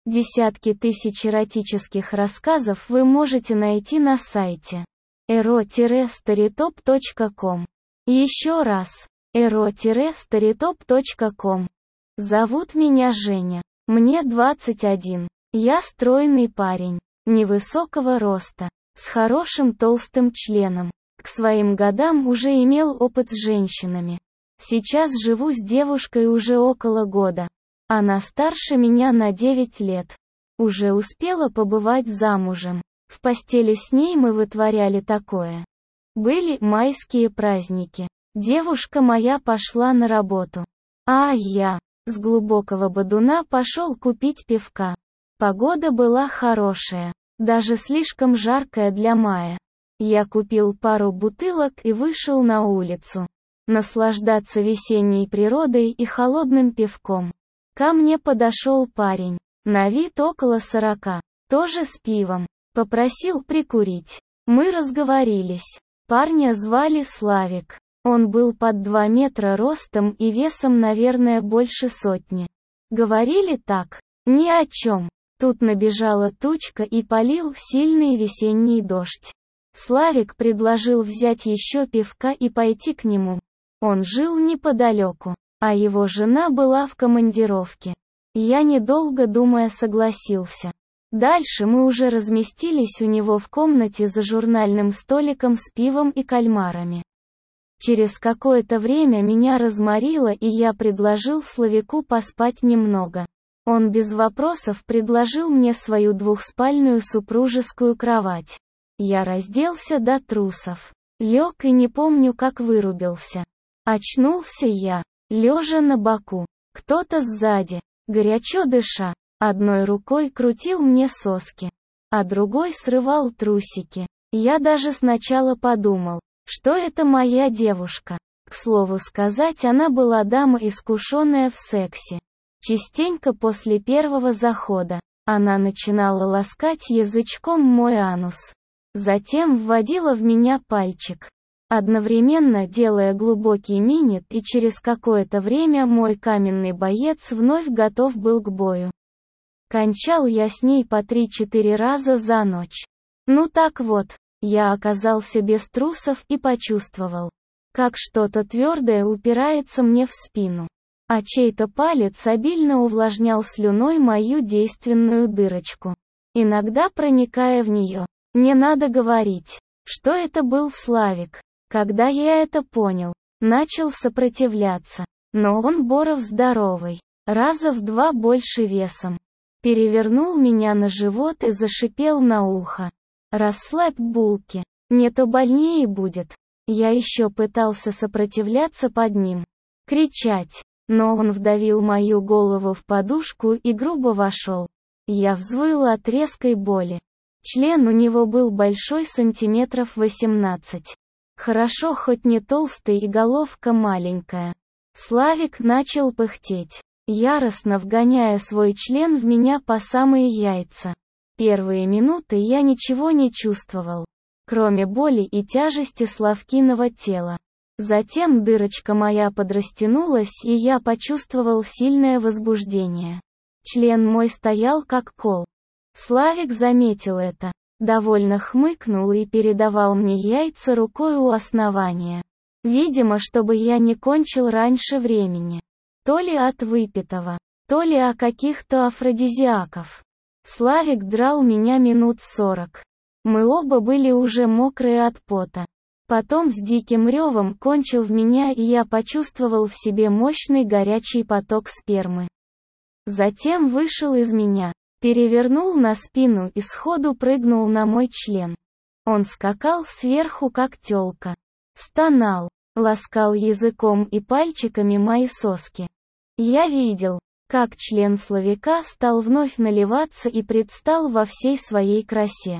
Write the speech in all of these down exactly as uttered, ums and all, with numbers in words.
Десятки тысяч эротических рассказов вы можете найти на сайте эро старитоп точка ком. Еще раз, эро старитоп точка ком. Зовут меня Женя. Мне двадцать один. Я стройный парень, невысокого роста, с хорошим толстым членом. К своим годам уже имел опыт с женщинами. Сейчас живу с девушкой уже около года. Она старше меня на девять лет. Уже успела побывать замужем. В постели с ней мы вытворяли такое. Были майские праздники. Девушка моя пошла на работу. А я, с глубокого бодуна, пошел купить пивка. Погода была хорошая, даже слишком жаркая для мая. Я купил пару бутылок и вышел на улицу. Наслаждаться весенней природой и холодным пивком. Ко мне подошел парень, на вид около сорока, тоже с пивом. Попросил прикурить. Мы разговорились. Парня звали Славик. Он был под два метра ростом и весом, наверное, больше сотни. Говорили так, ни о чем. Тут набежала тучка и полил сильный весенний дождь. Славик предложил взять еще пивка и пойти к нему. Он жил неподалеку, а его жена была в командировке. Я, недолго думая, согласился. Дальше мы уже разместились у него в комнате за журнальным столиком с пивом и кальмарами. Через какое-то время меня разморило, и я предложил Славику поспать немного. Он без вопросов предложил мне свою двухспальную супружескую кровать. Я разделся до трусов. Лег и не помню, как вырубился. Очнулся я, лежа на боку. Кто-то сзади, горячо дыша, одной рукой крутил мне соски, а другой срывал трусики. Я даже сначала подумал, что это моя девушка. К слову сказать, она была дама, искушенная в сексе. Частенько после первого захода она начинала ласкать язычком мой анус. Затем вводила в меня пальчик, одновременно делая глубокий минет, и через какое-то время мой каменный боец вновь готов был к бою. Кончал я с ней по три-четыре раза за ночь. Ну так вот, я оказался без трусов и почувствовал, как что-то твердое упирается мне в спину, а чей-то палец обильно увлажнял слюной мою действенную дырочку, иногда проникая в нее. Не надо говорить, что это был Славик. Когда я это понял, начал сопротивляться, но он, Боров здоровый, раза в два больше весом, перевернул меня на живот и зашипел на ухо. «Расслабь булки, не то больнее будет». Я еще пытался сопротивляться под ним, кричать, но он вдавил мою голову в подушку и грубо вошел. Я взвыл от резкой боли. Член у него был большой, сантиметров восемнадцать. Хорошо хоть не толстый и головка маленькая. Славик начал пыхтеть, яростно вгоняя свой член в меня по самые яйца. Первые минуты я ничего не чувствовал, кроме боли и тяжести Славкиного тела. Затем дырочка моя подрастянулась, и я почувствовал сильное возбуждение. Член мой стоял как кол. Славик заметил это, довольно хмыкнул и передавал мне яйца рукой у основания. Видимо, чтобы я не кончил раньше времени. То ли от выпитого, то ли о каких-то афродизиаков. Славик драл меня минут сорок. Мы оба были уже мокрые от пота. Потом с диким ревом кончил в меня, и я почувствовал в себе мощный горячий поток спермы. Затем вышел из меня, перевернул на спину и сходу прыгнул на мой член. Он скакал сверху как тёлка. Стонал, ласкал языком и пальчиками мои соски. Я видел, как член Славика стал вновь наливаться и предстал во всей своей красе.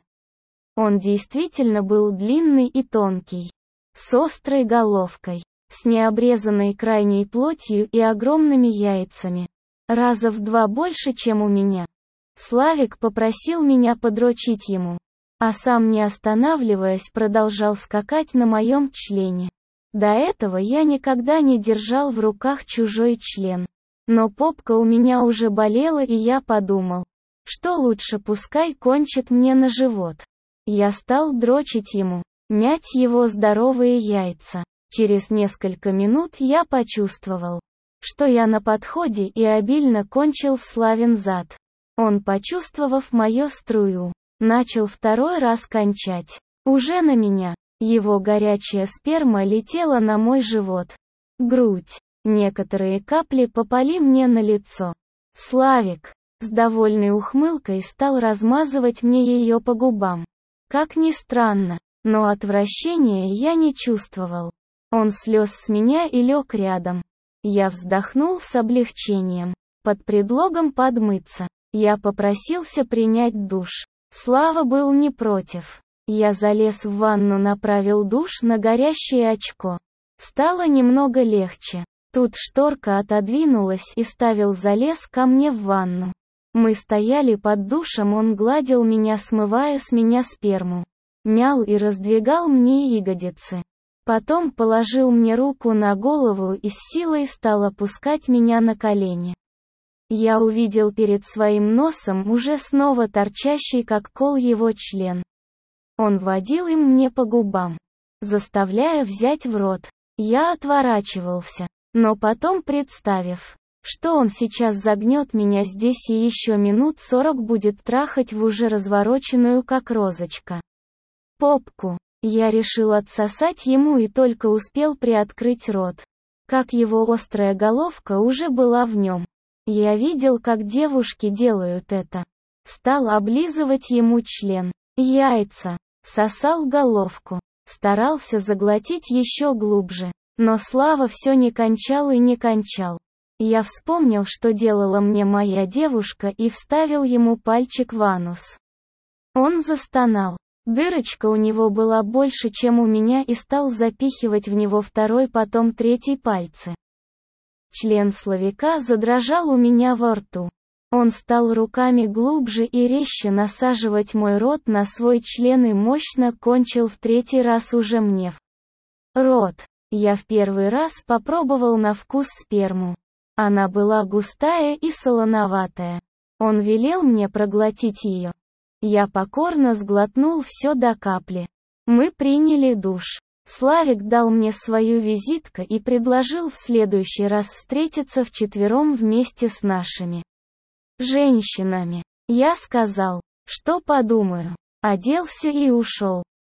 Он действительно был длинный и тонкий, с острой головкой, с необрезанной крайней плотью и огромными яйцами. Раза в два больше, чем у меня. Славик попросил меня подрочить ему, а сам, не останавливаясь, продолжал скакать на моем члене. До этого я никогда не держал в руках чужой член. Но попка у меня уже болела, и я подумал, что лучше пускай кончит мне на живот. Я стал дрочить ему, мять его здоровые яйца. Через несколько минут я почувствовал, что я на подходе, и обильно кончил в Славин зад. Он, почувствовав мою струю, начал второй раз кончать. Уже на меня. Его горячая сперма летела на мой живот, грудь. Некоторые капли попали мне на лицо. Славик, с довольной ухмылкой, стал размазывать мне ее по губам. Как ни странно, но отвращения я не чувствовал. Он слез с меня и лег рядом. Я вздохнул с облегчением. Под предлогом подмыться, я попросился принять душ. Слава был не против. Я залез в ванну, направил душ на горящее очко. Стало немного легче. Тут шторка отодвинулась, и Ставил залез ко мне в ванну. Мы стояли под душем, он гладил меня, смывая с меня сперму. Мял и раздвигал мне ягодицы. Потом положил мне руку на голову и с силой стал опускать меня на колени. Я увидел перед своим носом уже снова торчащий как кол его член. Он водил им мне по губам, заставляя взять в рот. Я отворачивался, но потом, представив, что он сейчас загнет меня здесь и еще минут сорок будет трахать в уже развороченную как розочка попку, я решил отсосать ему и только успел приоткрыть рот, как его острая головка уже была в нем. Я видел, как девушки делают это. Стал облизывать ему член, яйца, сосал головку, старался заглотить еще глубже, но Слава все не кончал и не кончал. Я вспомнил, что делала мне моя девушка, и вставил ему пальчик в анус. Он застонал. Дырочка у него была больше, чем у меня, и стал запихивать в него второй, потом третий пальцы. Член Славика задрожал у меня во рту. Он стал руками глубже и резче насаживать мой рот на свой член и мощно кончил в третий раз уже мне в рот. Я в первый раз попробовал на вкус сперму. Она была густая и солоноватая. Он велел мне проглотить ее. Я покорно сглотнул все до капли. Мы приняли душ. Славик дал мне свою визитку и предложил в следующий раз встретиться вчетвером вместе с нашими женщинами. Я сказал, что подумаю. Оделся и ушел.